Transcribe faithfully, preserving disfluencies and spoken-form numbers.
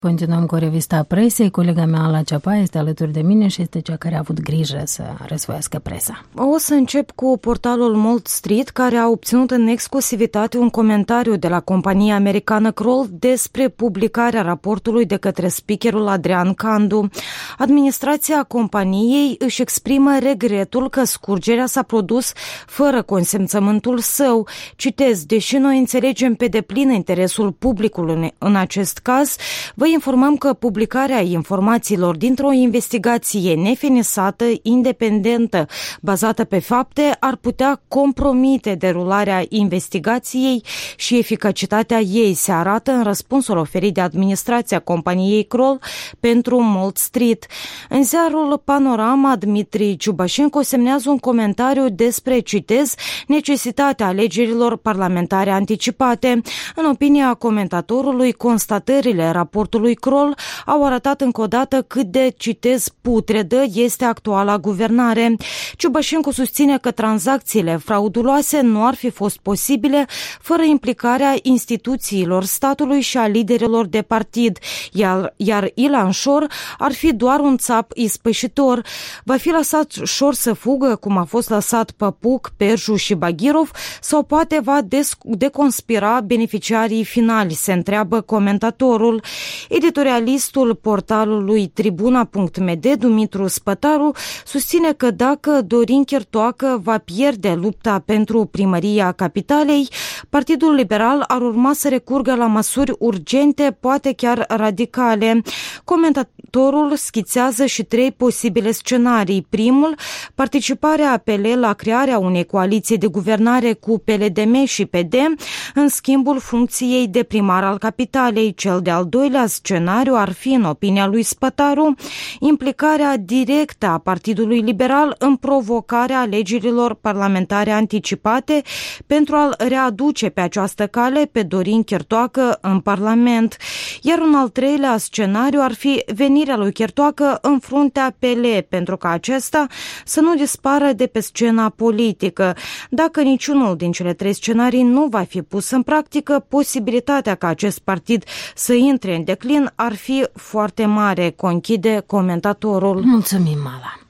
Continuăm cu revista presei. Colega mea, Ala Ceapa, este alături de mine și este cea care a avut grijă să răsfoiască presa. O să încep cu portalul Wall Street, care a obținut în exclusivitate un comentariu de la compania americană Kroll despre publicarea raportului de către speakerul Adrian Candu. Administrația companiei își exprimă regretul că scurgerea s-a produs fără consimțământul său. Citez: deși noi înțelegem pe deplin interesul publicului în acest caz, vă informăm că publicarea informațiilor dintr-o investigație nefinisată, independentă, bazată pe fapte, ar putea compromite derularea investigației și eficacitatea ei, se arată în răspunsul oferit de administrația companiei Kroll pentru Wall Street. În ziarul Panorama, Dmitri Ciubașenko semnează un comentariu despre, citez, necesitatea alegerilor parlamentare anticipate. În opinia comentatorului, constatările raportului lui Kroll au arătat încă o dată cât de, citez, putredă este actuala guvernare. Ciubașenko susține că tranzacțiile frauduloase nu ar fi fost posibile fără implicarea instituțiilor statului și a liderilor de partid, iar, iar Ilan Shor ar fi doar un țap ispășitor. Va fi lăsat Shor să fugă, cum a fost lăsat Păpuc, Perju și Bagirov, sau poate va deconspira beneficiarii finali, se întreabă comentatorul. Editorialistul portalului Tribuna punct m d, Dumitru Spătaru, susține că dacă Dorin Chirtoacă va pierde lupta pentru primăria capitalei, Partidul Liberal ar urma să recurgă la măsuri urgente, poate chiar radicale. Comentatorul schițează și trei posibile scenarii. Primul, participarea P L la crearea unei coaliții de guvernare cu P L D M și P D în schimbul funcției de primar al capitalei. Cel de-al doilea scenariu ar fi, în opinia lui Spătaru, implicarea directă a Partidului Liberal în provocarea alegerilor parlamentare anticipate pentru a-l readuce pe această cale pe Dorin Chirtoacă în Parlament. Iar un al treilea scenariu ar fi venirea lui Chirtoacă în fruntea P L, pentru ca acesta să nu dispară de pe scena politică. Dacă niciunul din cele trei scenarii nu va fi pus în practică, posibilitatea ca acest partid să intre în declin ar fi foarte mare, conchide comentatorul. Mulțumim, Mala.